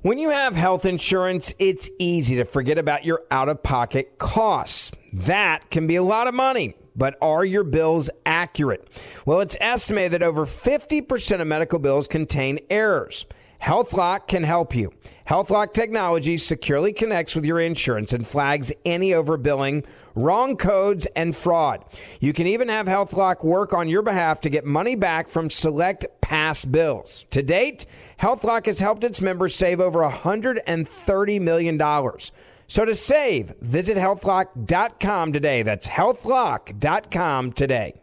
When you have health insurance, it's easy to forget about your out-of-pocket costs. That can be a lot of money, but are your bills accurate? Well, it's estimated that over 50% of medical bills contain errors. HealthLock can help you. HealthLock technology securely connects with your insurance and flags any overbilling, wrong codes, and fraud. You can even have HealthLock work on your behalf to get money back from select past bills. To date, HealthLock has helped its members save over $130 million. So to save, visit healthlock.com today. That's healthlock.com today.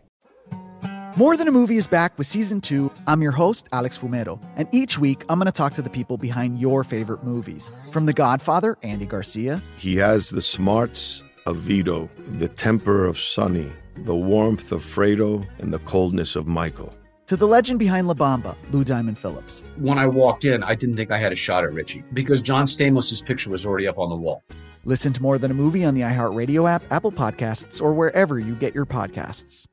More Than a Movie is back with Season 2. I'm your host, Alex Fumero, and each week I'm going to talk to the people behind your favorite movies. From The Godfather, Andy Garcia. He has the smarts of Vito, the temper of Sonny, the warmth of Fredo, and the coldness of Michael. To the legend behind La Bamba, Lou Diamond Phillips. When I walked in, I didn't think I had a shot at Richie because John Stamos' picture was already up on the wall. Listen to More Than a Movie on the iHeartRadio app, Apple Podcasts, or wherever you get your podcasts.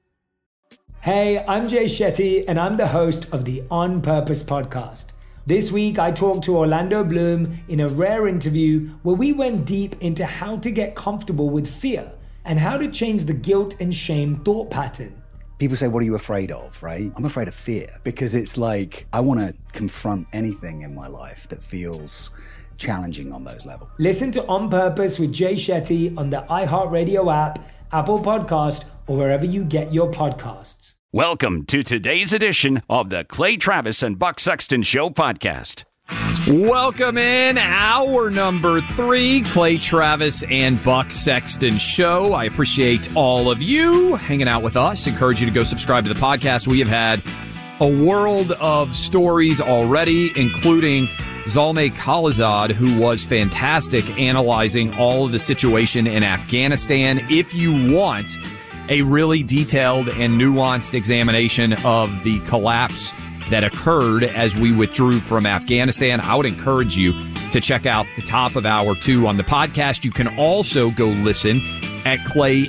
Hey, I'm Jay Shetty, and I'm the host of the On Purpose podcast. This week, I talked to Orlando Bloom in a rare interview where we went deep into how to get comfortable with fear and how to change the guilt and shame thought pattern. People say, what are you afraid of, right? I'm afraid of fear because it's like I want to confront anything in my life that feels challenging on those levels. Listen to On Purpose with Jay Shetty on the iHeartRadio app, Apple Podcast, or wherever you get your podcasts. Welcome to today's edition of the Clay Travis and Buck Sexton Show podcast. Welcome in hour number 3, Clay Travis and Buck Sexton Show. I appreciate all of you hanging out with us. Encourage you to go subscribe to the podcast. We have had a world of stories already, including Zalmay Khalilzad, who was fantastic analyzing all of the situation in Afghanistan. If you want a really detailed and nuanced examination of the collapse that occurred as we withdrew from Afghanistan, I would encourage you to check out the top of hour 2 on the podcast. You can also go listen at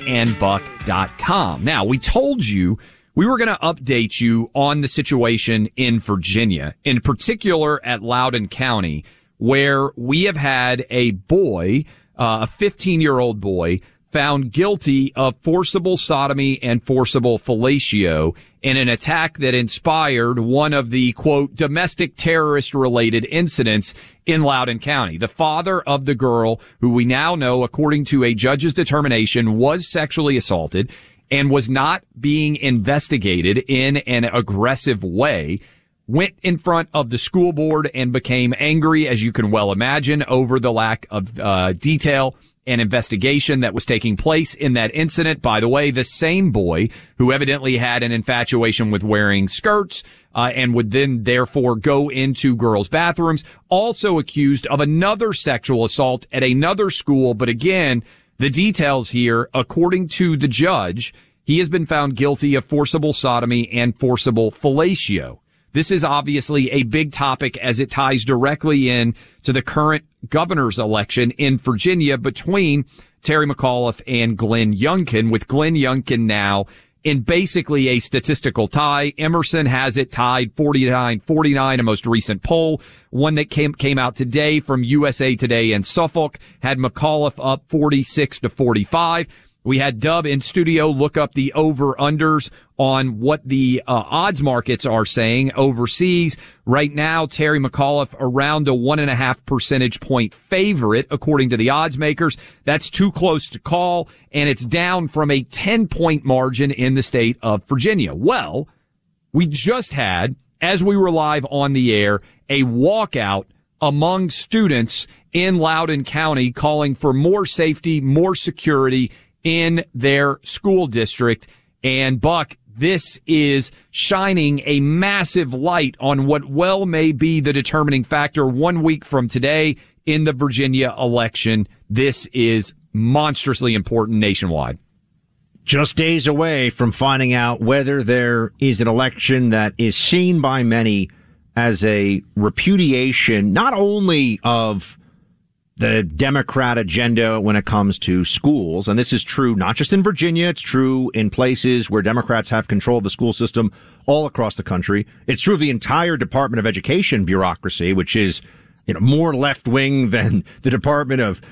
clayandbuck.com. Now, we told you we were going to update you on the situation in Virginia, in particular at Loudoun County, where we have had a boy, a 15-year-old boy, found guilty of forcible sodomy and forcible fellatio in an attack that inspired one of the, quote, domestic terrorist-related incidents in Loudoun County. The father of the girl, who we now know, according to a judge's determination, was sexually assaulted and was not being investigated in an aggressive way, went in front of the school board and became angry, as you can well imagine, over the lack of detail and investigation that was taking place in that incident. By the way, the same boy who evidently had an infatuation with wearing skirts and would then therefore go into girls' bathrooms, also accused of another sexual assault at another school. But again, the details here, according to the judge, he has been found guilty of forcible sodomy and forcible fellatio. This is obviously a big topic as it ties directly in to the current governor's election in Virginia between Terry McAuliffe and Glenn Youngkin, with Glenn Youngkin now in basically a statistical tie. Emerson has it tied 49-49, a most recent poll. One that came out today from USA Today and Suffolk had McAuliffe up 46-45. We had Dub in studio look up the over-unders on what the odds markets are saying overseas. Right now, Terry McAuliffe around a 1.5 percentage point favorite, according to the odds makers. That's too close to call, and it's down from a 10-point margin in the state of Virginia. Well, we just had, as we were live on the air, a walkout among students in Loudoun County calling for more safety, more security in their school district. And Buck, this is shining a massive light on what well may be the determining factor 1 week from today in the Virginia election. This is monstrously important nationwide. Just days away from finding out whether there is an election that is seen by many as a repudiation not only of the Democrat agenda when it comes to schools. And this is true not just in Virginia. It's true in places where Democrats have control of the school system all across the country. It's true of the entire Department of Education bureaucracy, which is more left wing than the Department of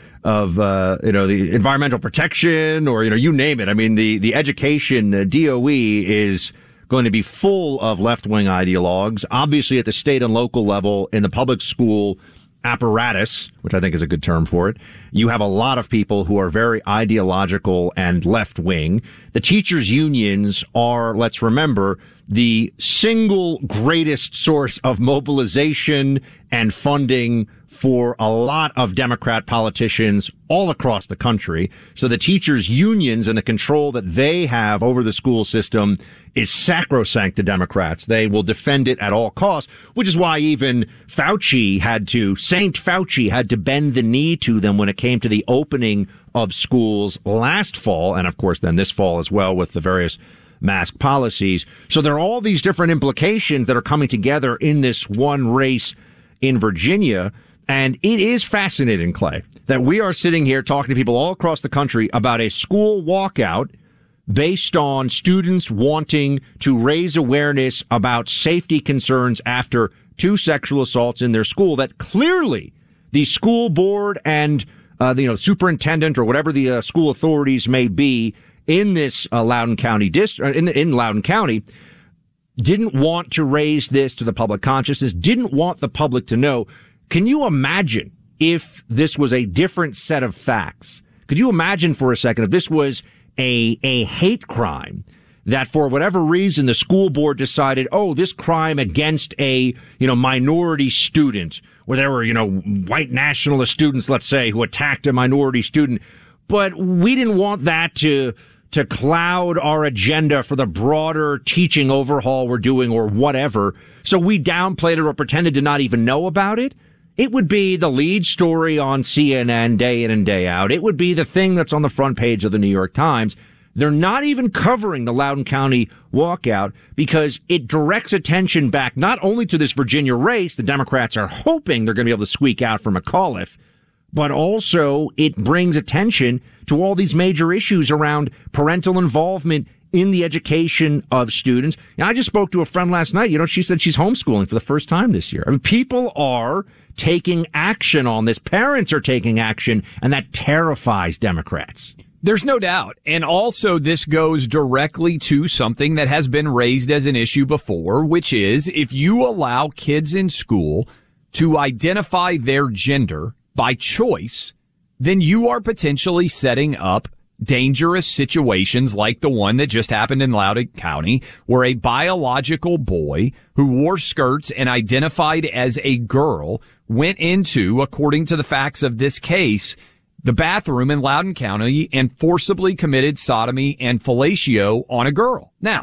the Environmental Protection, or you name it. I mean, the education DOE is going to be full of left wing ideologues. Obviously, at the state and local level, in the public school apparatus, which I think is a good term for it, you have a lot of people who are very ideological and left wing. The teachers' unions are, let's remember, the single greatest source of mobilization and funding for a lot of Democrat politicians all across the country. So the teachers' unions and the control that they have over the school system is sacrosanct to Democrats. They will defend it at all costs, which is why even Saint Fauci had to bend the knee to them when it came to the opening of schools last fall, and of course then this fall as well with the various mask policies. So there are all these different implications that are coming together in this one race in Virginia. And it is fascinating, Clay, that we are sitting here talking to people all across the country about a school walkout based on students wanting to raise awareness about safety concerns after 2 sexual assaults in their school that clearly the school board and superintendent or whatever the school authorities may be in this Loudoun County district, in Loudoun County, didn't want to raise this to the public consciousness, didn't want the public to know. Can you imagine if this was a different set of facts? Could you imagine for a second if this was a hate crime that for whatever reason the school board decided, this crime against a, minority student, where there were, white nationalist students, let's say, who attacked a minority student, but we didn't want that to cloud our agenda for the broader teaching overhaul we're doing or whatever. So we downplayed it or pretended to not even know about it. It would be the lead story on CNN day in and day out. It would be the thing that's on the front page of the New York Times. They're not even covering the Loudoun County walkout because it directs attention back not only to this Virginia race, the Democrats are hoping they're going to be able to squeak out from McAuliffe, but also it brings attention to all these major issues around parental involvement in the education of students. And I just spoke to a friend last night. She said she's homeschooling for the first time this year. I mean, people are taking action on this. Parents are taking action, and that terrifies Democrats. There's no doubt. And also this goes directly to something that has been raised as an issue before, which is if you allow kids in school to identify their gender by choice, then you are potentially setting up dangerous situations like the one that just happened in Loudoun County, where a biological boy who wore skirts and identified as a girl went into, according to the facts of this case, the bathroom in Loudoun County and forcibly committed sodomy and fellatio on a girl. Now,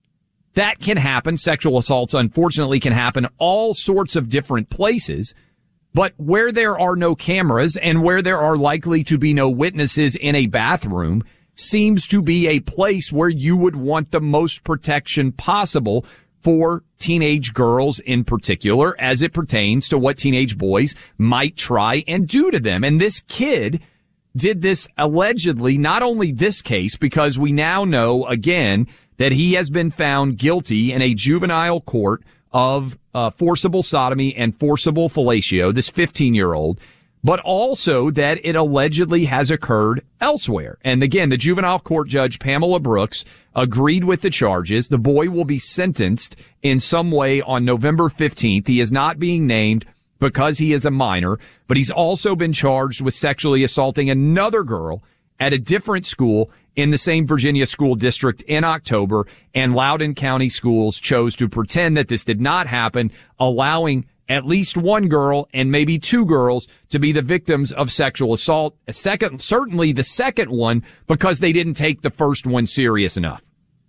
that can happen. Sexual assaults, unfortunately, can happen all sorts of different places. But where there are no cameras and where there are likely to be no witnesses in a bathroom seems to be a place where you would want the most protection possible for teenage girls in particular, as it pertains to what teenage boys might try and do to them. And this kid did this allegedly, not only this case, because we now know again that he has been found guilty in a juvenile court of forcible sodomy and forcible fellatio, this 15-year-old, but also that it allegedly has occurred elsewhere. And again, the juvenile court judge, Pamela Brooks, agreed with the charges. The boy will be sentenced in some way on November 15th. He is not being named because he is a minor, but he's also been charged with sexually assaulting another girl at a different school in the same Virginia school district in October, and Loudoun County schools chose to pretend that this did not happen, allowing at least one girl and maybe 2 girls to be the victims of sexual assault. Certainly the second one, because they didn't take the first one serious enough.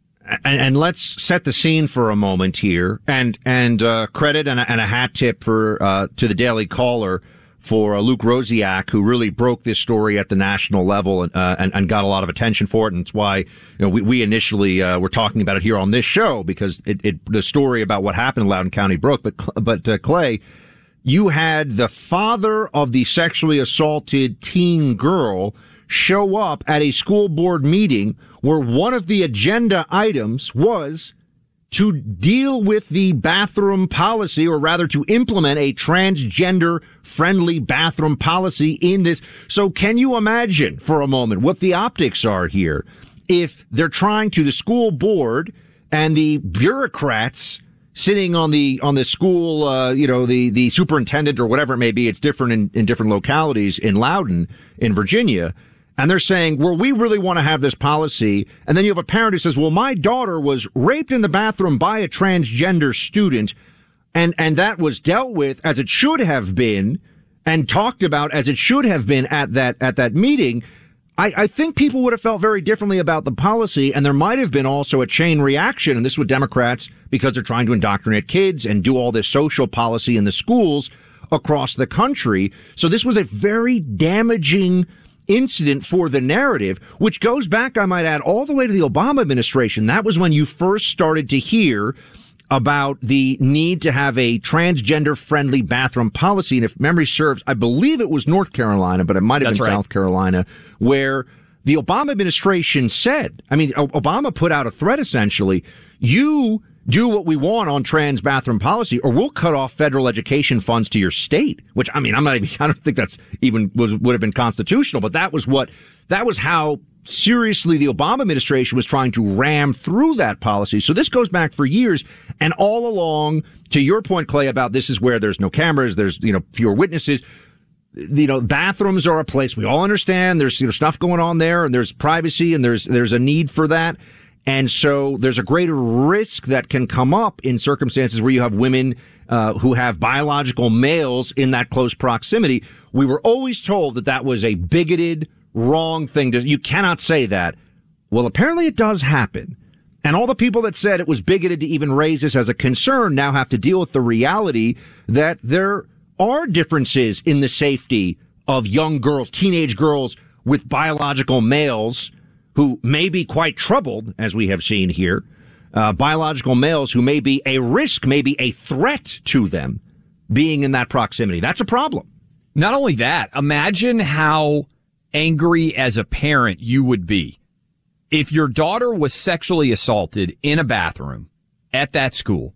And let's set the scene for a moment here, and credit and a hat tip for to the Daily Caller for Luke Rosiak, who really broke this story at the national level and got a lot of attention for it. And it's why we initially were talking about it here on this show, because the story about what happened in Loudoun County broke. But Clay, you had the father of the sexually assaulted teen girl show up at a school board meeting where one of the agenda items was to deal with the bathroom policy, or rather to implement a transgender-friendly bathroom policy in this. So can you imagine for a moment what the optics are here if they're trying to, the school board and the bureaucrats sitting on the school, the superintendent or whatever it may be, it's different in different localities in Loudoun, in Virginia, and they're saying, well, we really want to have this policy. And then you have a parent who says, well, my daughter was raped in the bathroom by a transgender student, and that was dealt with as it should have been and talked about as it should have been at that meeting. I think people would have felt very differently about the policy, and there might have been also a chain reaction, and this with Democrats, because they're trying to indoctrinate kids and do all this social policy in the schools across the country. So this was a very damaging incident for the narrative, which goes back, I might add, all the way to the Obama administration. That was when you first started to hear about the need to have a transgender-friendly bathroom policy. And if memory serves, I believe it was North Carolina, but it might have been right. South Carolina, where the Obama administration said, Obama put out a threat essentially, you do what we want on trans bathroom policy, or we'll cut off federal education funds to your state, which, I don't think that's even would have been constitutional, but that was how seriously the Obama administration was trying to ram through that policy. So this goes back for years, and all along, to your point, Clay, about this is where there's no cameras, there's, fewer witnesses. Bathrooms are a place we all understand. There's, stuff going on there, and there's privacy, and there's a need for that. And so there's a greater risk that can come up in circumstances where you have women who have biological males in that close proximity. We were always told that was a bigoted, wrong thing. You cannot say that. Well, apparently it does happen. And all the people that said it was bigoted to even raise this as a concern now have to deal with the reality that there are differences in the safety of young girls, teenage girls with biological males who may be quite troubled, as we have seen here, biological males who may be a risk, may be a threat to them being in that proximity. That's a problem. Not only that, imagine how angry as a parent you would be if your daughter was sexually assaulted in a bathroom at that school,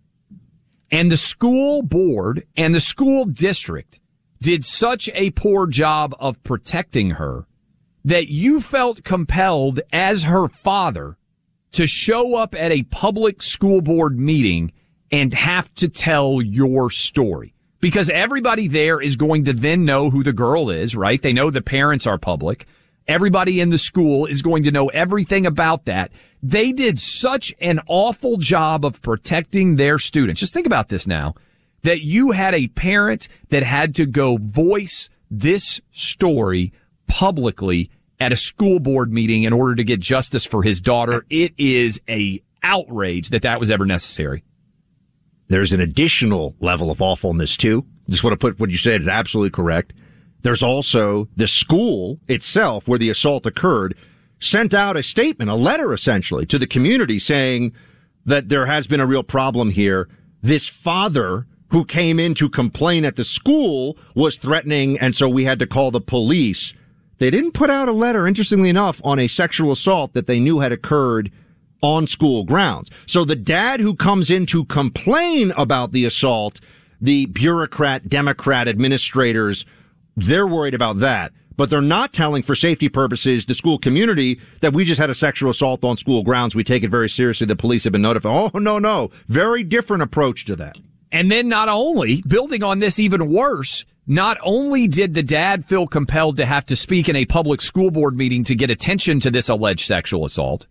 and the school board and the school district did such a poor job of protecting her that you felt compelled as her father to show up at a public school board meeting and have to tell your story. Because everybody there is going to then know who the girl is, right? They know the parents are public. Everybody in the school is going to know everything about that. They did such an awful job of protecting their students. Just think about this now, that you had a parent that had to go voice this story publicly at a school board meeting in order to get justice for his daughter. It is a outrage that was ever necessary. There's an additional level of awfulness, too. Just want to put what you said is absolutely correct. There's also the school itself where the assault occurred sent out a statement, a letter essentially, to the community saying that there has been a real problem here. This father who came in to complain at the school was threatening, and so we had to call the police. They didn't put out a letter, interestingly enough, on a sexual assault that they knew had occurred on school grounds. So the dad who comes in to complain about the assault, the bureaucrat, Democrat administrators, they're worried about that. But they're not telling, for safety purposes, the school community that we just had a sexual assault on school grounds. We take it very seriously. The police have been notified. Oh, no. Very different approach to that. And then not only, building on this even worse, not only did the dad feel compelled to have to speak in a public school board meeting to get attention to this alleged sexual assault,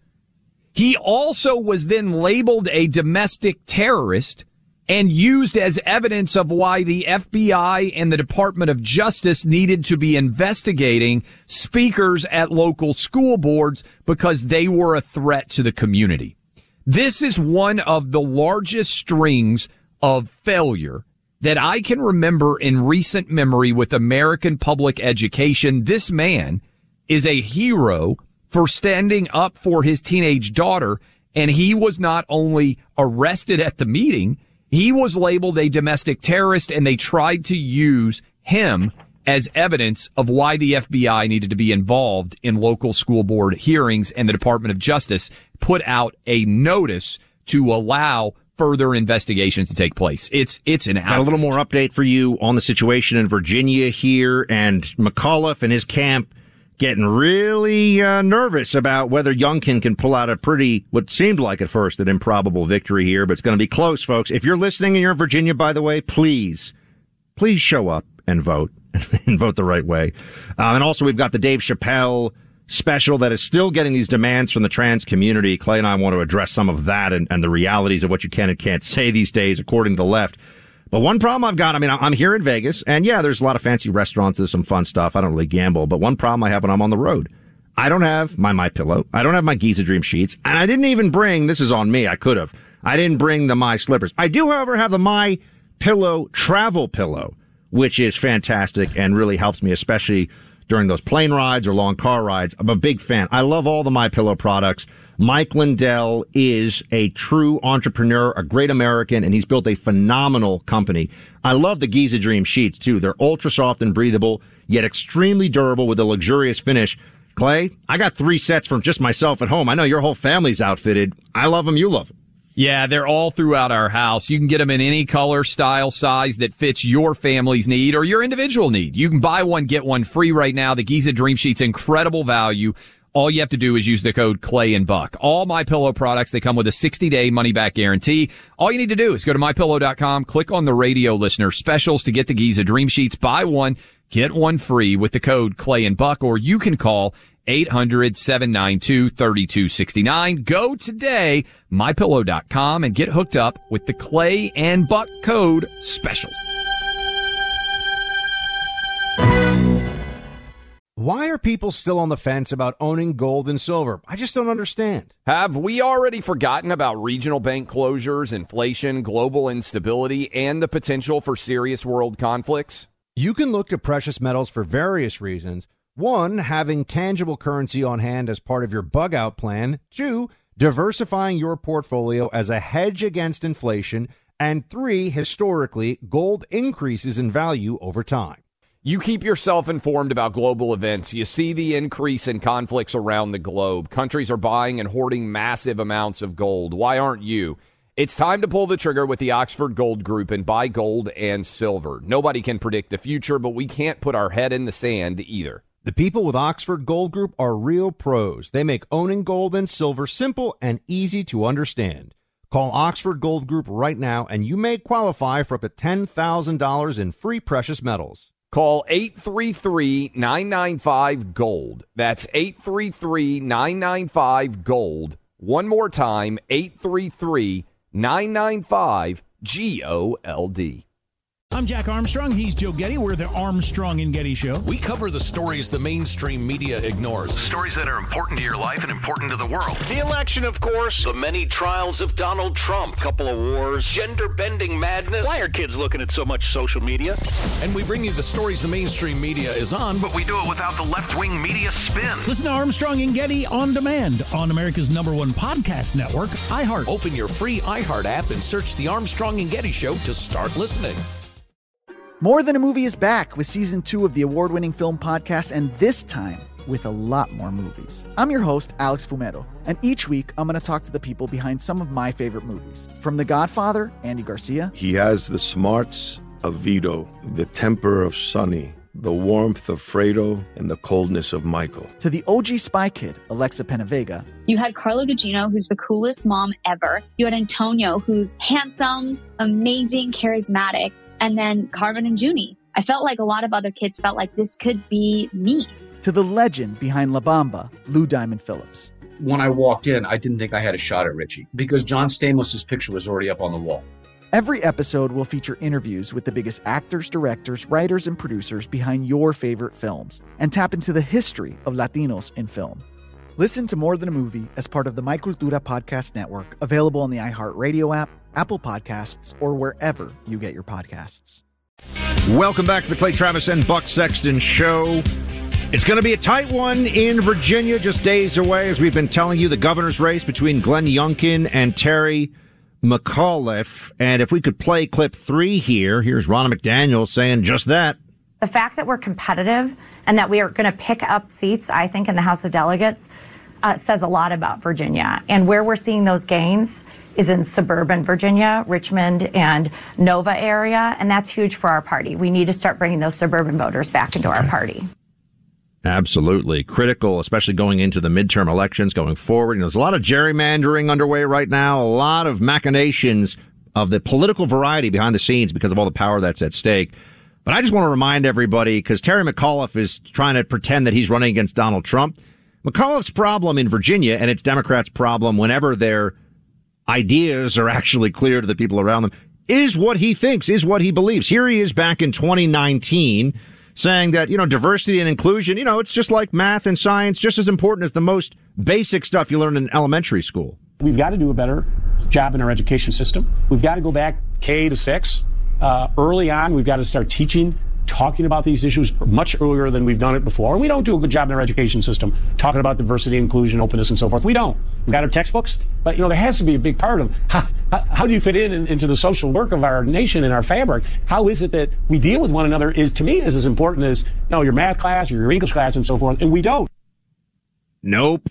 he also was then labeled a domestic terrorist and used as evidence of why the FBI and the Department of Justice needed to be investigating speakers at local school boards because they were a threat to the community. This is one of the largest strings of failure that I can remember in recent memory with American public education. This man is a hero for standing up for his teenage daughter, and he was not only arrested at the meeting, he was labeled a domestic terrorist, and they tried to use him as evidence of why the FBI needed to be involved in local school board hearings, and the Department of Justice put out a notice to allow further investigations to take place. It's an outrage. Got a little more update for you on the situation in Virginia here, and McAuliffe and his camp getting really nervous about whether Youngkin can pull out a pretty, what seemed like at first, an improbable victory here, but it's going to be close, folks. If you're listening and you're in Virginia, by the way, please show up and vote, and vote the right way. And also, we've got the Dave Chappelle special that is still getting these demands from the trans community. Clay and I want to address some of that and the realities of what you can and can't say these days, according to the left. But one problem I've got, I'm here in Vegas, and yeah, there's a lot of fancy restaurants, there's some fun stuff. I don't really gamble, but one problem I have when I'm on the road, I don't have my MyPillow, I don't have my Giza Dream sheets, and I didn't even bring, this is on me, I could have, I didn't bring the My Slippers. I do, however, have the MyPillow travel pillow, which is fantastic and really helps me, especially during those plane rides or long car rides. I'm a big fan. I love all the MyPillow products. Mike Lindell is a true entrepreneur, a great American, and he's built a phenomenal company. I love the Giza Dream sheets, too. They're ultra soft and breathable, yet extremely durable with a luxurious finish. Clay, I got 3 sets from just myself at home. I know your whole family's outfitted. I love them. You love them. Yeah, they're all throughout our house. You can get them in any color, style, size that fits your family's need or your individual need. You can buy one, get one free right now. The Giza Dream Sheets, incredible value. All you have to do is use the code Clay and Buck. All MyPillow products, they come with a 60-day money-back guarantee. All you need to do is go to MyPillow.com, click on the radio listener specials to get the Giza Dream Sheets. Buy one, get one free with the code Clay and Buck, or you can call 800-792-3269. Go today, MyPillow.com, and get hooked up with the Clay and Buck code specials. Why are people still on the fence about owning gold and silver? I just don't understand. Have we already forgotten about regional bank closures, inflation, global instability, and the potential for serious world conflicts? You can look to precious metals for various reasons. 1, having tangible currency on hand as part of your bug-out plan. 2, diversifying your portfolio as a hedge against inflation. And 3, historically, gold increases in value over time. You keep yourself informed about global events. You see the increase in conflicts around the globe. Countries are buying and hoarding massive amounts of gold. Why aren't you? It's time to pull the trigger with the Oxford Gold Group and buy gold and silver. Nobody can predict the future, but we can't put our head in the sand either. The people with Oxford Gold Group are real pros. They make owning gold and silver simple and easy to understand. Call Oxford Gold Group right now, and you may qualify for up to $10,000 in free precious metals. Call 833-995-GOLD. That's 833-995-GOLD. One more time, 833-995-GOLD. I'm Jack Armstrong. He's Joe Getty. We're the Armstrong and Getty Show. We cover the stories the mainstream media ignores. The stories that are important to your life and important to the world. The election, of course. The many trials of Donald Trump. Couple of wars. Gender-bending madness. Why are kids looking at so much social media? And we bring you the stories the mainstream media is on, but we do it without the left-wing media spin. Listen to Armstrong and Getty on demand on America's #1 podcast network, iHeart. Open your free iHeart app and search the Armstrong and Getty Show to start listening. More Than a Movie is back with Season 2 of the award-winning film podcast, and this time with a lot more movies. I'm your host, Alex Fumero, and each week I'm going to talk to the people behind some of my favorite movies. From The Godfather, Andy Garcia. He has the smarts of Vito, the temper of Sonny, the warmth of Fredo, and the coldness of Michael. To the OG Spy Kid, Alexa Penavega. You had Carla Gugino, who's the coolest mom ever. You had Antonio, who's handsome, amazing, charismatic. And then Carmen and Junie. I felt like a lot of other kids felt like this could be me. To the legend behind La Bamba, Lou Diamond Phillips. When I walked in, I didn't think I had a shot at Richie because John Stamos' picture was already up on the wall. Every episode will feature interviews with the biggest actors, directors, writers, and producers behind your favorite films and tap into the history of Latinos in film. Listen to More Than a Movie as part of the My Cultura podcast network, available on the iHeartRadio app, Apple Podcasts, or wherever you get your podcasts. Welcome back to the Clay Travis and Buck Sexton Show. It's going to be a tight one in Virginia, just days away, as we've been telling you, the governor's race between Glenn Youngkin and Terry McAuliffe. And if we could play clip 3 here, here's Ronna McDaniel saying just that. The fact that we're competitive and that we are going to pick up seats, I think, in the House of Delegates says a lot about Virginia. And where we're seeing those gains is in suburban Virginia, Richmond and Nova area, and that's huge for our party. We need to start bringing those suburban voters back into our party. Absolutely. Critical, especially going into the midterm elections going forward. There's a lot of gerrymandering underway right now, a lot of machinations of the political variety behind the scenes because of all the power that's at stake. But I just want to remind everybody, because Terry McAuliffe is trying to pretend that he's running against Donald Trump. McAuliffe's problem in Virginia, and it's Democrats' problem whenever their ideas are actually clear to the people around them, is what he thinks, is what he believes. Here he is back in 2019 saying that, diversity and inclusion, it's just like math and science, just as important as the most basic stuff you learn in elementary school. We've got to do a better job in our education system. We've got to go back K to 6. Early on, we've got to start talking about these issues much earlier than we've done it before. And we don't do a good job in our education system talking about diversity, inclusion, openness, and so forth. We don't. We've got our textbooks, but there has to be a big part of how do you fit into the social work of our nation and our fabric? How is it that we deal with one another is, to me, is as important as your math class or your English class and so forth, and we don't. Nope.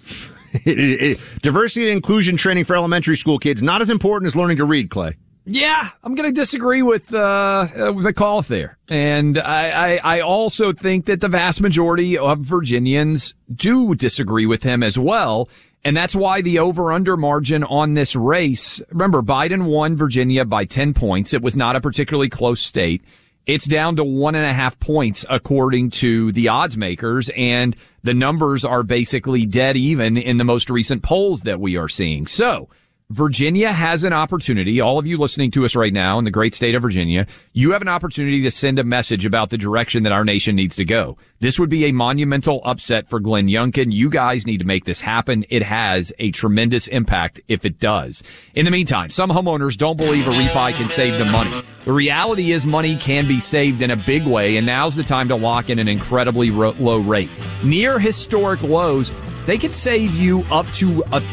Diversity and inclusion training for elementary school kids, not as important as learning to read, Clay. Yeah, I'm going to disagree with the call there. And I also think that the vast majority of Virginians do disagree with him as well. And that's why the over-under margin on this race, remember, Biden won Virginia by 10 points. It was not a particularly close state. It's down to 1.5 points according to the odds makers, and the numbers are basically dead even in the most recent polls that we are seeing. So Virginia has an opportunity. All of you listening to us right now in the great state of Virginia, you have an opportunity to send a message about the direction that our nation needs to go. This would be a monumental upset for Glenn Youngkin. You guys need to make this happen. It has a tremendous impact if it does. In the meantime, some homeowners don't believe a refi can save them money. The reality is money can be saved in a big way, and now's the time to lock in an incredibly low rate. Near historic lows, they could save you up to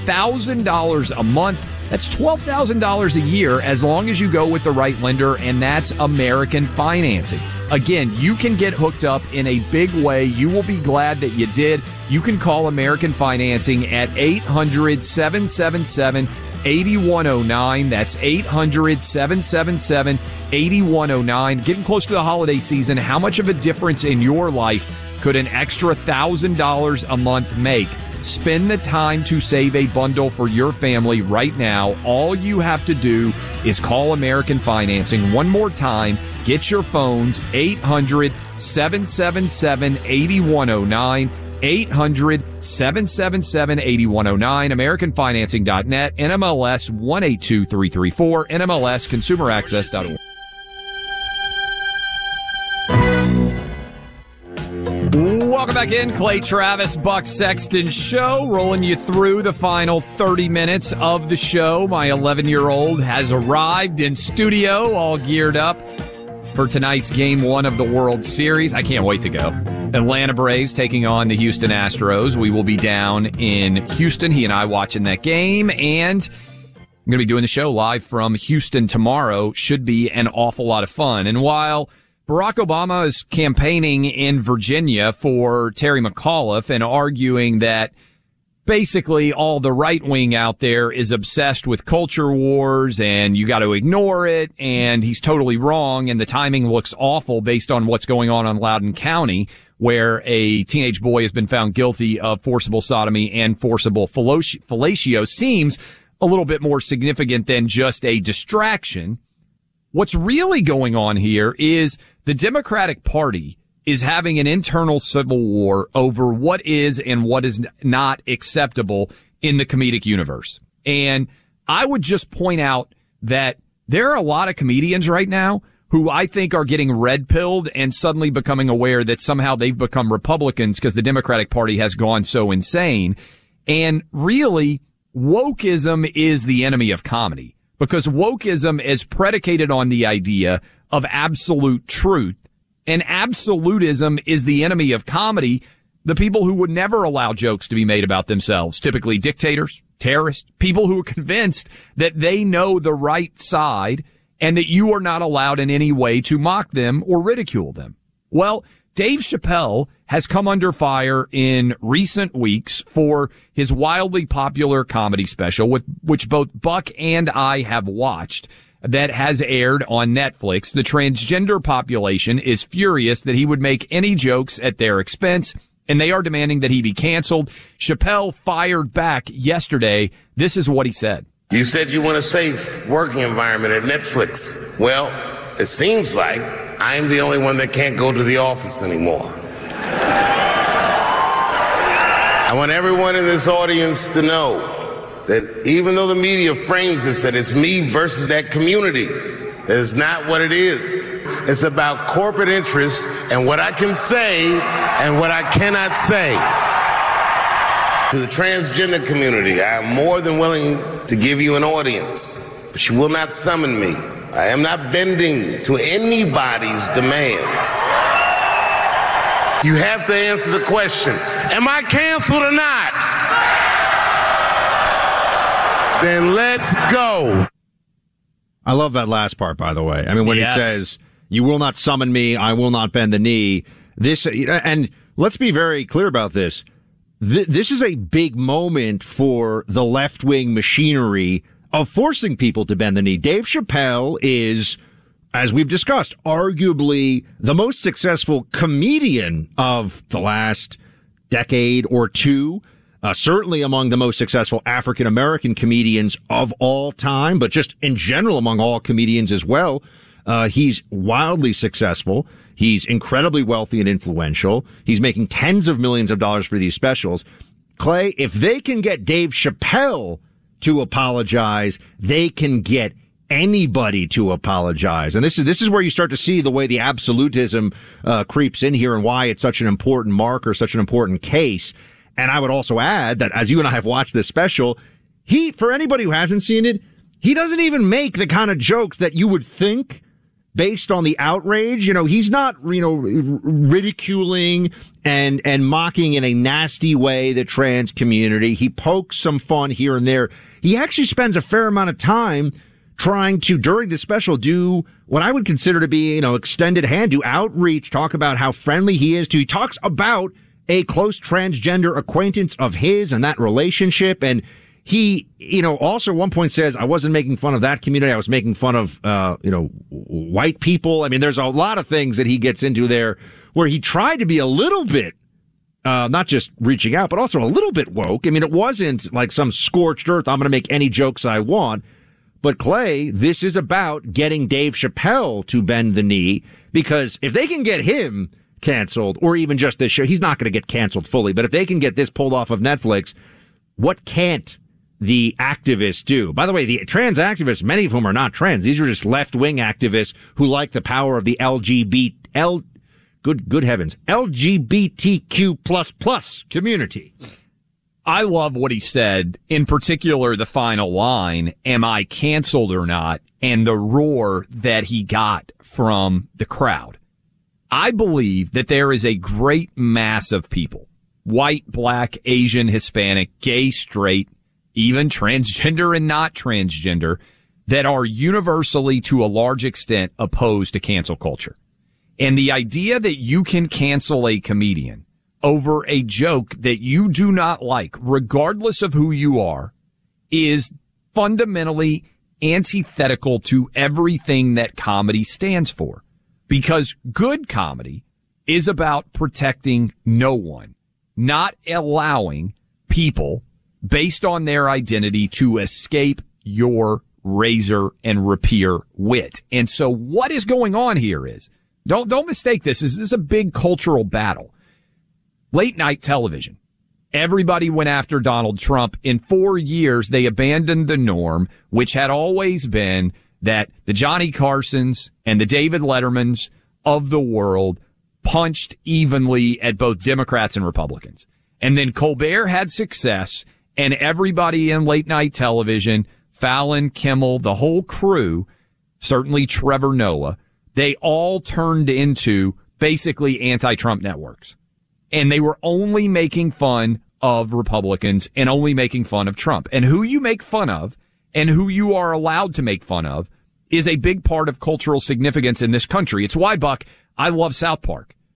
$1,000 a month. That's $12,000 a year as long as you go with the right lender, and that's American Financing. Again, you can get hooked up in a big way. You will be glad that you did. You can call American Financing at 800-777-8109. That's 800-777-8109. Getting close to the holiday season, how much of a difference in your life could an extra $1,000 a month make? Spend the time to save a bundle for your family right now. All you have to do is call American Financing. One more time, get your phones, 800-777-8109. 800-777-8109, AmericanFinancing.net, NMLS 182334, NMLSConsumerAccess.org. Welcome back in. Clay Travis, Buck Sexton Show, rolling you through the final 30 minutes of the show. My 11-year-old has arrived in studio, all geared up for tonight's Game 1 of the World Series. I can't wait to go. Atlanta Braves taking on the Houston Astros. We will be down in Houston, he and I watching that game, and I'm going to be doing the show live from Houston tomorrow. Should be an awful lot of fun. And while Barack Obama is campaigning in Virginia for Terry McAuliffe and arguing that basically all the right wing out there is obsessed with culture wars and you got to ignore it, and he's totally wrong, and the timing looks awful based on what's going on Loudoun County, where a teenage boy has been found guilty of forcible sodomy and forcible fellatio, seems a little bit more significant than just a distraction. What's really going on here is the Democratic Party is having an internal civil war over what is and what is not acceptable in the comedic universe. And I would just point out that there are a lot of comedians right now who I think are getting red-pilled and suddenly becoming aware that somehow they've become Republicans because the Democratic Party has gone so insane. And really, wokeism is the enemy of comedy, because wokeism is predicated on the idea of absolute truth. And absolutism is the enemy of comedy, the people who would never allow jokes to be made about themselves, typically dictators, terrorists, people who are convinced that they know the right side and that you are not allowed in any way to mock them or ridicule them. Well, Dave Chappelle has come under fire in recent weeks for his wildly popular comedy special, which both Buck and I have watched, that has aired on Netflix. The transgender population is furious that he would make any jokes at their expense, and they are demanding that he be canceled. Chappelle fired back yesterday. This is what he said. You said you want a safe working environment at Netflix. Well, it seems like I'm the only one that can't go to the office anymore. I want everyone in this audience to know that even though the media frames this, that it's me versus that community, that is not what it is. It's about corporate interests and what I can say and what I cannot say. To the transgender community, I am more than willing to give you an audience, but you will not summon me. I am not bending to anybody's demands. You have to answer the question, am I canceled or not? Then let's go. I love that last part, by the way. I mean, when he says, you will not summon me, I will not bend the knee. This, and let's be very clear about this. This is a big moment for the left-wing machinery of forcing people to bend the knee. Dave Chappelle is, as we've discussed, arguably the most successful comedian of the last decade or two. Certainly among the most successful African-American comedians of all time, but just in general among all comedians as well. He's wildly successful. He's incredibly wealthy and influential. He's making tens of millions of dollars for these specials. Clay, if they can get Dave Chappelle to apologize, they can get anybody to apologize. And this is where you start to see the way the absolutism creeps in here and why it's such an important marker, such an important case. And I would also add that as you and I have watched this special, for anybody who hasn't seen it, he doesn't even make the kind of jokes that you would think based on the outrage. You know, he's not, ridiculing and mocking in a nasty way the trans community. He pokes some fun here and there. He actually spends a fair amount of time trying to, during the special, do what I would consider to be, extended hand, do outreach, talk about how friendly he is to. He talks about a close transgender acquaintance of his and that relationship. And he, also at one point says, I wasn't making fun of that community. I was making fun of, white people. I mean, there's a lot of things that he gets into there where he tried to be a little bit, not just reaching out, but also a little bit woke. I mean, it wasn't like some scorched earth, I'm going to make any jokes I want. But Clay, this is about getting Dave Chappelle to bend the knee, because if they can get him canceled, or even just this show, he's not going to get canceled fully, but if they can get this pulled off of Netflix, what can't the activists do? By the way, the trans activists, many of whom are not trans, these are just left-wing activists who like the power of the good heavens, LGBTQ++ community. I love what he said, in particular the final line, am I canceled or not, and the roar that he got from the crowd. I believe that there is a great mass of people, white, black, Asian, Hispanic, gay, straight, even transgender and not transgender, that are universally, to a large extent, opposed to cancel culture. And the idea that you can cancel a comedian over a joke that you do not like, regardless of who you are, is fundamentally antithetical to everything that comedy stands for. Because good comedy is about protecting no one, not allowing people, based on their identity, to escape your razor and rapier wit. And so what is going on here is, don't mistake this, this is a big cultural battle. Late night television. Everybody went after Donald Trump. In 4 years, they abandoned the norm, which had always been that the Johnny Carsons and the David Lettermans of the world punched evenly at both Democrats and Republicans. And then Colbert had success, and everybody in late night television, Fallon, Kimmel, the whole crew, certainly Trevor Noah, they all turned into basically anti-Trump networks. And they were only making fun of Republicans and only making fun of Trump. And who you make fun of and who you are allowed to make fun of is a big part of cultural significance in this country. It's why, Buck, I love South Park.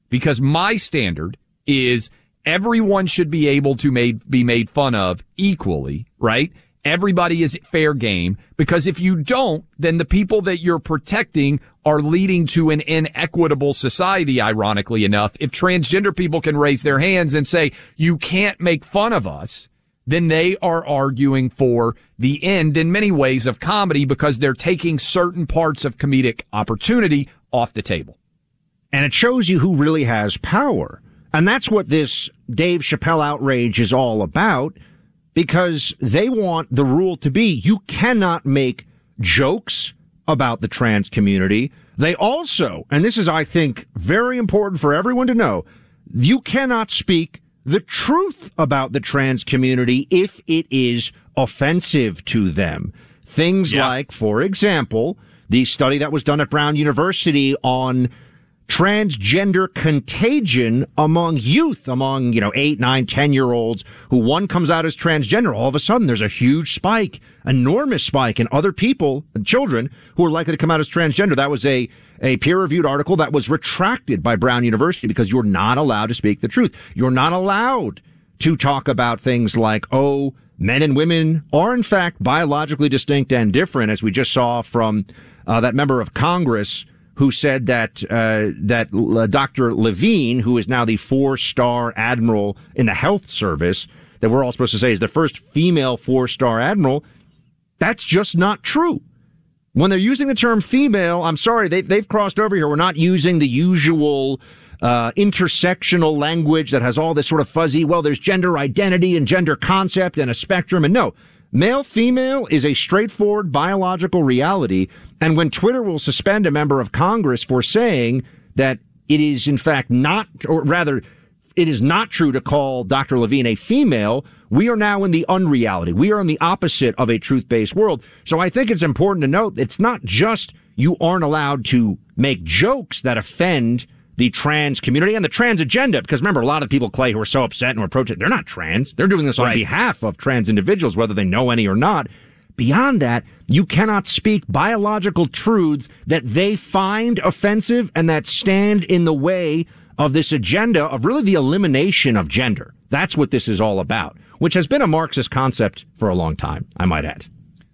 because my standard is everyone should be able to be made fun of equally, right? Everybody is fair game, because if you don't, then the people that you're protecting are leading to an inequitable society, ironically enough. If transgender people can raise their hands and say, you can't make fun of us, then they are arguing for the end in many ways of comedy, because they're taking certain parts of comedic opportunity off the table. And it shows you who really has power. And that's what this Dave Chappelle outrage is all about, because they want the rule to be you cannot make jokes about the trans community. They also, and this is, I think, very important for everyone to know, you cannot speak the truth about the trans community if it is offensive to them. Things like, for example, the study that was done at Brown University on transgender contagion among youth, among, 8, 9, 10-year-olds, who one comes out as transgender. All of a sudden, there's a huge spike, enormous spike in other people, children, who are likely to come out as transgender. That was a peer-reviewed article that was retracted by Brown University, because you're not allowed to speak the truth. You're not allowed to talk about things like, men and women are, in fact, biologically distinct and different, as we just saw from that member of Congress who said that Dr. Levine, who is now the 4-star admiral in the health service, that we're all supposed to say is the first female 4-star admiral, that's just not true. When they're using the term female, I'm sorry, they've crossed over here. We're not using the usual intersectional language that has all this sort of fuzzy, well, there's gender identity and gender concept and a spectrum. And no, male, female is a straightforward biological reality. And when Twitter will suspend a member of Congress for saying that it is in fact not, or rather, it is not true to call Dr. Levine a female, we are now in the unreality. We are in the opposite of a truth-based world. So I think it's important to note it's not just you aren't allowed to make jokes that offend the trans community and the trans agenda, because remember, a lot of people, Clay, who are so upset and who are protesting, they're not trans. They're doing this on behalf of trans individuals, whether they know any or not. Beyond that, you cannot speak biological truths that they find offensive and that stand in the way of this agenda of really the elimination of gender. That's what this is all about, which has been a Marxist concept for a long time, I might add.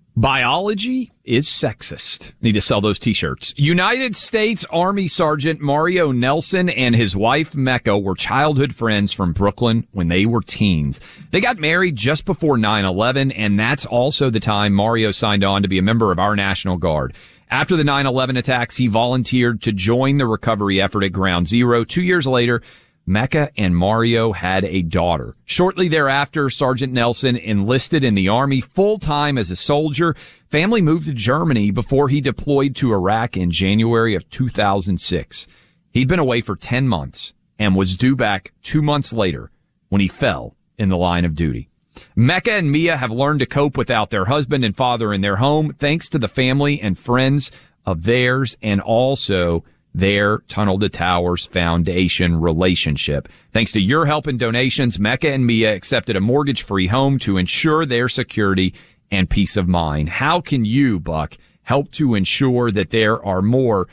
Biology is sexist. Need to sell those t-shirts. United States Army Sergeant Mario Nelson and his wife Mecca were childhood friends from Brooklyn when they were teens. They got married just before 9/11, and that's also the time Mario signed on to be a member of our National Guard. After the 9/11 attacks, he volunteered to join the recovery effort at Ground Zero. 2 years later, Mecca and Mario had a daughter. Shortly thereafter, Sergeant Nelson enlisted in the Army full-time as a soldier. Family moved to Germany before he deployed to Iraq in January of 2006. He'd been away for 10 months and was due back 2 months later when he fell in the line of duty. Mecca and Mia have learned to cope without their husband and father in their home, thanks to the family and friends of theirs and also their Tunnel to Towers Foundation relationship. Thanks to your help and donations, Mecca and Mia accepted a mortgage-free home to ensure their security and peace of mind. How can you, Buck, help to ensure that there are more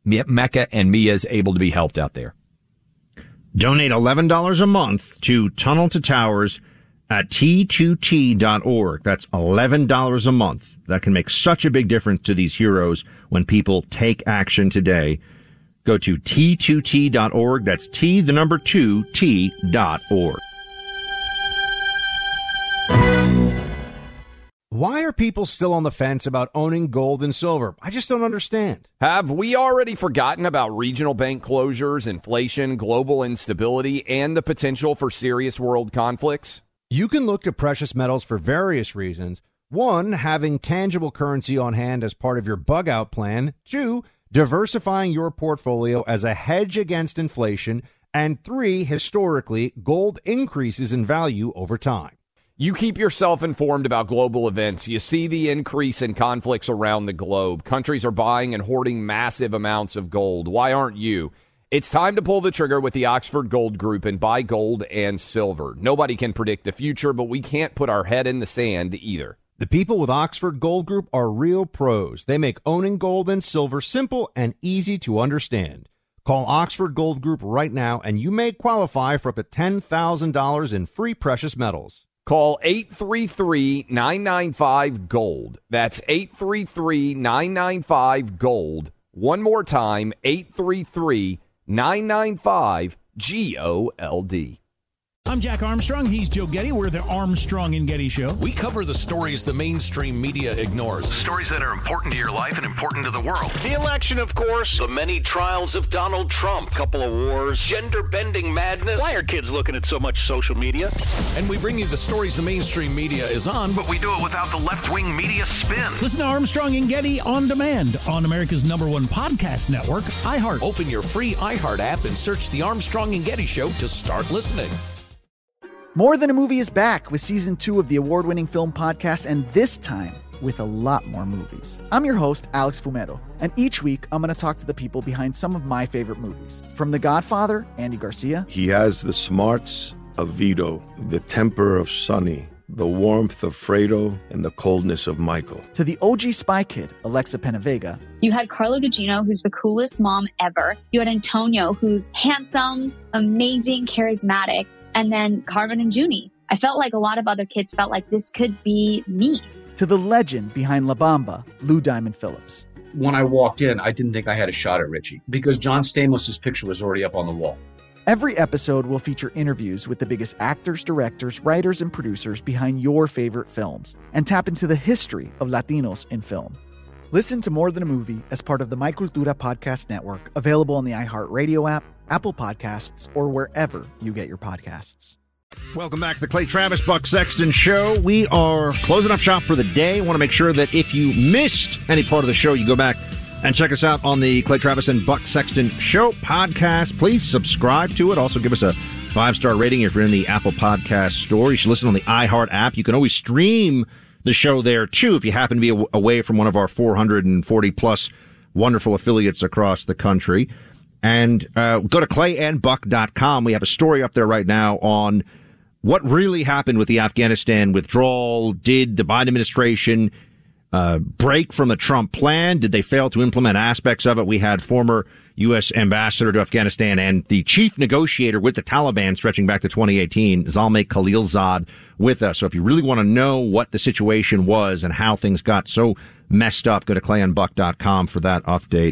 Mecca and Mias able to be helped out there? Donate $11 a month to Tunnel to Towers at T2T.org. That's $11 a month. That can make such a big difference to these heroes when people take action today. Go to T2T.org. That's T2T.org. Why are people still on the fence about owning gold and silver? I just don't understand. Have we already forgotten about regional bank closures, inflation, global instability, and the potential for serious world conflicts? You can look to precious metals for various reasons. 1, having tangible currency on hand as part of your bug-out plan. 2, diversifying your portfolio as a hedge against inflation. And 3, historically, gold increases in value over time. You keep yourself informed about global events. You see the increase in conflicts around the globe. Countries are buying and hoarding massive amounts of gold. Why aren't you? It's time to pull the trigger with the Oxford Gold Group and buy gold and silver. Nobody can predict the future, but we can't put our head in the sand either. The people with Oxford Gold Group are real pros. They make owning gold and silver simple and easy to understand. Call Oxford Gold Group right now, and you may qualify for up to $10,000 in free precious metals. Call 833-995-GOLD. That's 833-995-GOLD. One more time, 833-995-GOLD. I'm Jack Armstrong. He's Joe Getty. We're the Armstrong and Getty Show. We cover the stories the mainstream media ignores. Stories that are important to your life and important to the world. The election, of course. The many trials of Donald Trump. Couple of wars. Gender-bending madness. Why are kids looking at so much social media? And we bring you the stories the mainstream media is on, but we do it without the left-wing media spin. Listen to Armstrong and Getty on demand on America's #1 podcast network, iHeart. Open your free iHeart app and search The Armstrong and Getty Show to start listening. More Than a Movie is back with Season 2 of the award-winning film podcast, and this time with a lot more movies. I'm your host, Alex Fumero, and each week I'm going to talk to the people behind some of my favorite movies. From The Godfather, Andy Garcia. He has the smarts of Vito, the temper of Sonny, the warmth of Fredo, and the coldness of Michael. To the OG Spy Kid, Alexa Penavega. You had Carla Gugino, who's the coolest mom ever. You had Antonio, who's handsome, amazing, charismatic. And then Carmen and Junie. I felt like a lot of other kids felt like this could be me. To the legend behind La Bamba, Lou Diamond Phillips. When I walked in, I didn't think I had a shot at Richie because John Stamos' picture was already up on the wall. Every episode will feature interviews with the biggest actors, directors, writers, and producers behind your favorite films and tap into the history of Latinos in film. Listen to More Than a Movie as part of the My Cultura podcast network, available on the iHeartRadio app, Apple Podcasts, or wherever you get your podcasts. Welcome back to the Clay Travis Buck Sexton Show. We are closing up shop for the day. I want to make sure that if you missed any part of the show, you go back and check us out on the Clay Travis and Buck Sexton Show podcast. Please subscribe to it. Also give us a 5-star rating if you're in the Apple Podcast store. You should listen on the iHeart app. You can always stream the show there, too, if you happen to be away from one of our 440-plus wonderful affiliates across the country. And go to clayandbuck.com. We have a story up there right now on what really happened with the Afghanistan withdrawal. Did the Biden administration break from the Trump plan? Did they fail to implement aspects of it? We had former U.S. ambassador to Afghanistan and the chief negotiator with the Taliban stretching back to 2018, Zalmay Khalilzad, with us. So if you really want to know what the situation was and how things got so messed up, go to clayandbuck.com for that update.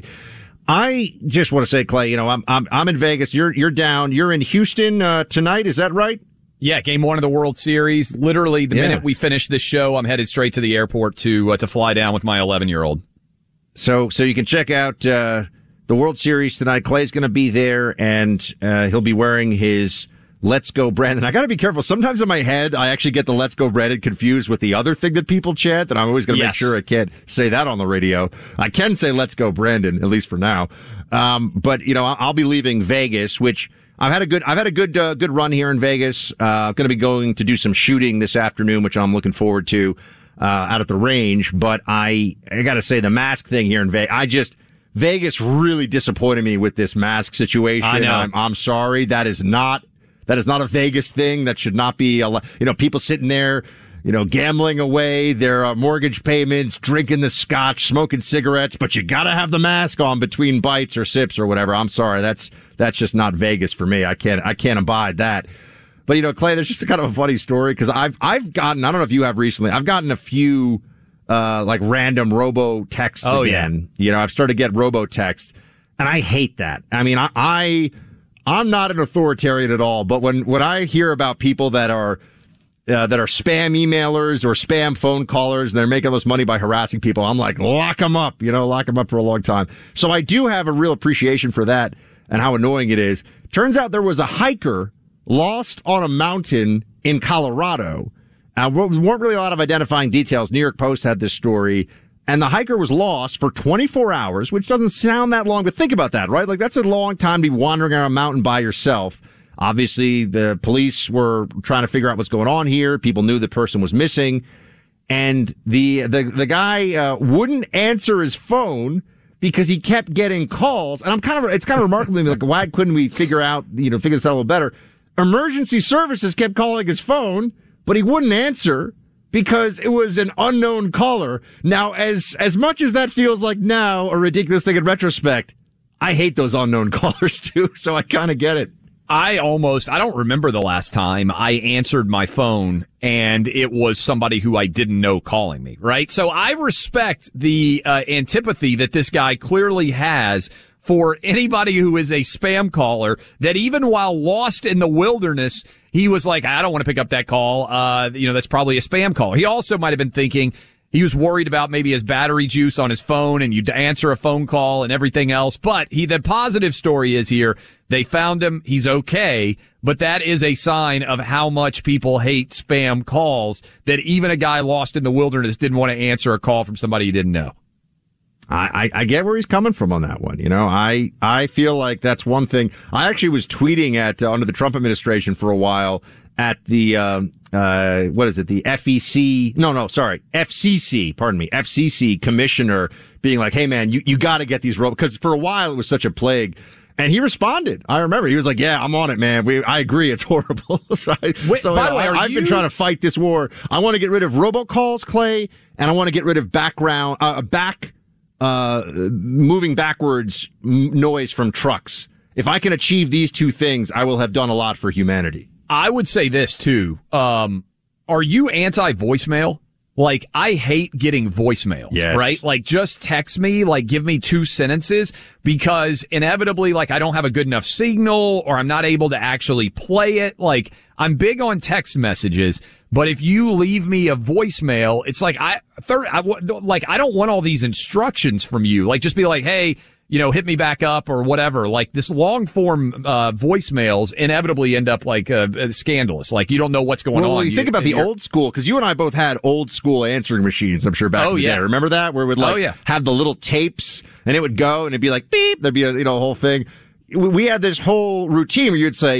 I just want to say, Clay, you know, I'm in Vegas. You're down. You're in Houston tonight. Is that right? Yeah, game 1 of the World Series. Literally, the minute we finish this show, I'm headed straight to the airport to fly down with my 11-year-old. So you can check out the World Series tonight. Clay's going to be there, and he'll be wearing his Let's Go Brandon. I got to be careful. Sometimes in my head, I actually get the Let's Go Brandon confused with the other thing that people chant, and I'm always going to make sure I can't say that on the radio. I can say Let's Go Brandon, at least for now. But you know, I'll be leaving Vegas, which I've had a good run here in Vegas. I'm going to be going to do some shooting this afternoon, which I'm looking forward to out at the range. But I got to say, the mask thing here in Vegas, Vegas really disappointed me with this mask situation. I know. I'm sorry. That is not a Vegas thing. That should not be, people sitting there, gambling away their mortgage payments, drinking the scotch, smoking cigarettes, but you gotta have the mask on between bites or sips or whatever. I'm sorry. That's just not Vegas for me. I can't abide that. But, Clay, there's just a kind of a funny story because I've gotten, I don't know if you have recently, I've gotten a few, random robo texts again. Yeah. I've started to get robo texts and I hate that. I mean, I'm not an authoritarian at all, but when I hear about people that are spam emailers or spam phone callers and they're making all this money by harassing people, I'm like, lock them up, lock them up for a long time. So I do have a real appreciation for that and how annoying it is. Turns out there was a hiker lost on a mountain in Colorado. There weren't really a lot of identifying details. New York Post had this story. And the hiker was lost for 24 hours, which doesn't sound that long, but think about that, right? Like, that's a long time to be wandering around a mountain by yourself. Obviously, the police were trying to figure out what's going on here. People knew the person was missing. And the guy wouldn't answer his phone because he kept getting calls. And it's kind of remarkable to me, like, why couldn't we figure this out a little better? Emergency services kept calling his phone, but he wouldn't answer because it was an unknown caller. Now, as much as that feels like now a ridiculous thing in retrospect, I hate those unknown callers too, so I kind of get it. I don't remember the last time I answered my phone and it was somebody who I didn't know calling me, right? So I respect the antipathy that this guy clearly has for anybody who is a spam caller, that even while lost in the wilderness, he was like, I don't want to pick up that call. That's probably a spam call. He also might have been thinking, he was worried about maybe his battery juice on his phone and you'd answer a phone call and everything else. But the positive story is here. They found him. He's okay. But that is a sign of how much people hate spam calls, that even a guy lost in the wilderness didn't want to answer a call from somebody he didn't know. I get where he's coming from on that one. I feel like that's one thing. I actually was tweeting at under the Trump administration for a while at the the FCC commissioner being like, hey man, you got to get these robots, because for a while it was such a plague. And he responded. I remember he was like, yeah, I'm on it, man. I agree. It's horrible. I've been trying to fight this war. I want to get rid of robocalls, Clay, and I want to get rid of moving backwards noise from trucks. If I can achieve these two things, I will have done a lot for humanity. I would say this too. Are you anti-voicemail? Like, I hate getting voicemails, right? Like, just text me, like, give me 2 sentences, because inevitably, like, I don't have a good enough signal or I'm not able to actually play it. Like, I'm big on text messages, but if you leave me a voicemail, it's like, I don't want all these instructions from you. Like, just be like, hey, hit me back up or whatever. Like, this long form voicemails inevitably end up like scandalous. Like, you don't know what's going on. Well, you think about the old school, because you and I both had old school answering machines, I'm sure, back in the day. Remember that? Where it would have the little tapes and it would go and it'd be like beep. There'd be a whole thing. We had this whole routine where you'd say,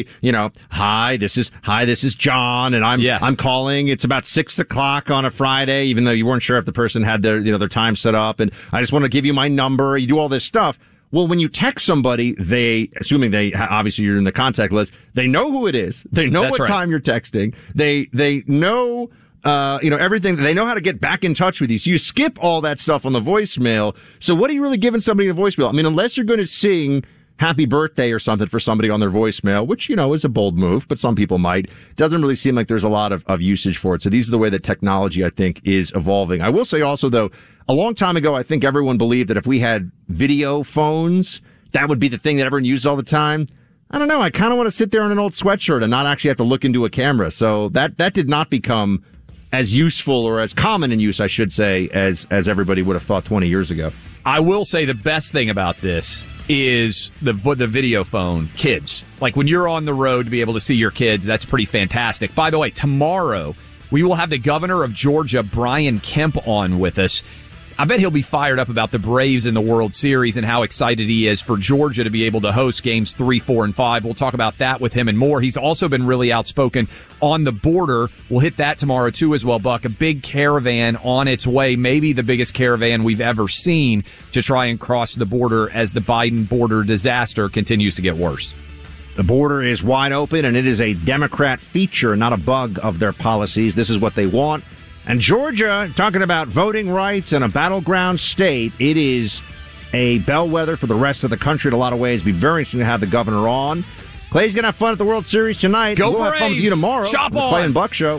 hi, this is John, and I'm calling. It's about 6:00 on a Friday, even though you weren't sure if the person had their time set up, and I just want to give you my number. You do all this stuff. Well, when you text somebody, assuming obviously you're in the contact list, they know who it is. They know what time you're texting. They know, everything. They know how to get back in touch with you. So you skip all that stuff on the voicemail. So what are you really giving somebody a voicemail? I mean, unless you're going to sing happy birthday or something for somebody on their voicemail, which, is a bold move, but some people might. It doesn't really seem like there's a lot of usage for it. So these are the way that technology, I think, is evolving. I will say also, though, a long time ago, I think everyone believed that if we had video phones, that would be the thing that everyone used all the time. I don't know. I kind of want to sit there in an old sweatshirt and not actually have to look into a camera. So that did not become as useful, or as common in use, I should say, as everybody would have thought 20 years ago. I will say the best thing about this is the video phone. Kids, like when you're on the road to be able to see your kids, that's pretty fantastic. By the way, tomorrow we will have the governor of Georgia, Brian Kemp, on with us. I bet he'll be fired up about the Braves in the World Series and how excited he is for Georgia to be able to host games 3, 4, and 5. We'll talk about that with him and more. He's also been really outspoken on the border. We'll hit that tomorrow too as well, Buck. A big caravan on its way, maybe the biggest caravan we've ever seen, to try and cross the border as the Biden border disaster continues to get worse. The border is wide open, and it is a Democrat feature, not a bug of their policies. This is what they want. And Georgia, talking about voting rights and a battleground state, it is a bellwether for the rest of the country in a lot of ways. It'll be very interesting to have the governor on. Clay's going to have fun at the World Series tonight. Go We'll Braves! Have fun with you tomorrow. Shop on! Clay and Buck Show.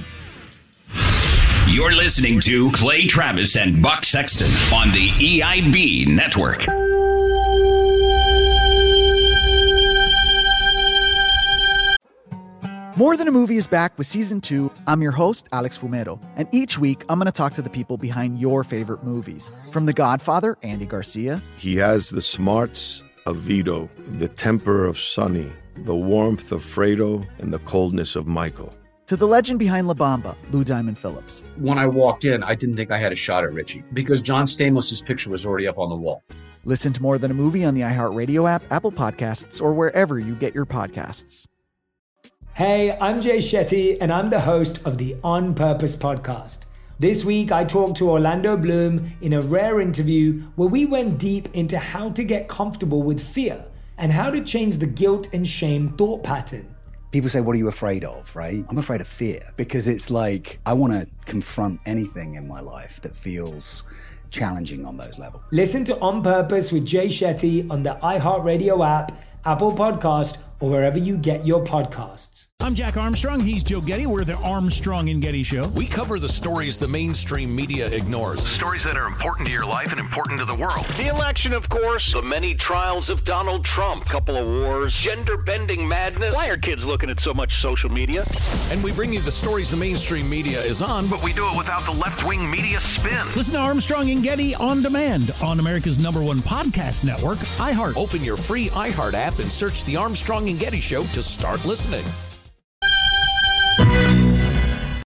You're listening to Clay Travis and Buck Sexton on the EIB Network. More Than a Movie is back with Season 2. I'm your host, Alex Fumero, and each week I'm going to talk to the people behind your favorite movies. From The Godfather, Andy Garcia. He has the smarts of Vito, the temper of Sonny, the warmth of Fredo, and the coldness of Michael. To the legend behind La Bamba, Lou Diamond Phillips. When I walked in, I didn't think I had a shot at Richie, because John Stamos' picture was already up on the wall. Listen to More Than a Movie on the iHeartRadio app, Apple Podcasts, or wherever you get your podcasts. Hey, I'm Jay Shetty, and I'm the host of the On Purpose podcast. This week, I talked to Orlando Bloom in a rare interview where we went deep into how to get comfortable with fear and how to change the guilt and shame thought pattern. People say, what are you afraid of, right? I'm afraid of fear, because it's like I want to confront anything in my life that feels challenging on those levels. Listen to On Purpose with Jay Shetty on the iHeartRadio app, Apple Podcast, or wherever you get your podcasts. I'm Jack Armstrong. He's Joe Getty. We're the Armstrong and Getty Show. We cover the stories the mainstream media ignores. Stories that are important to your life and important to the world. The election, of course. The many trials of Donald Trump. Couple of wars. Gender-bending madness. Why are kids looking at so much social media? And we bring you the stories the mainstream media is on, but we do it without the left-wing media spin. Listen to Armstrong and Getty on demand on America's #1 podcast network, iHeart. Open your free iHeart app and search the Armstrong and Getty Show to start listening.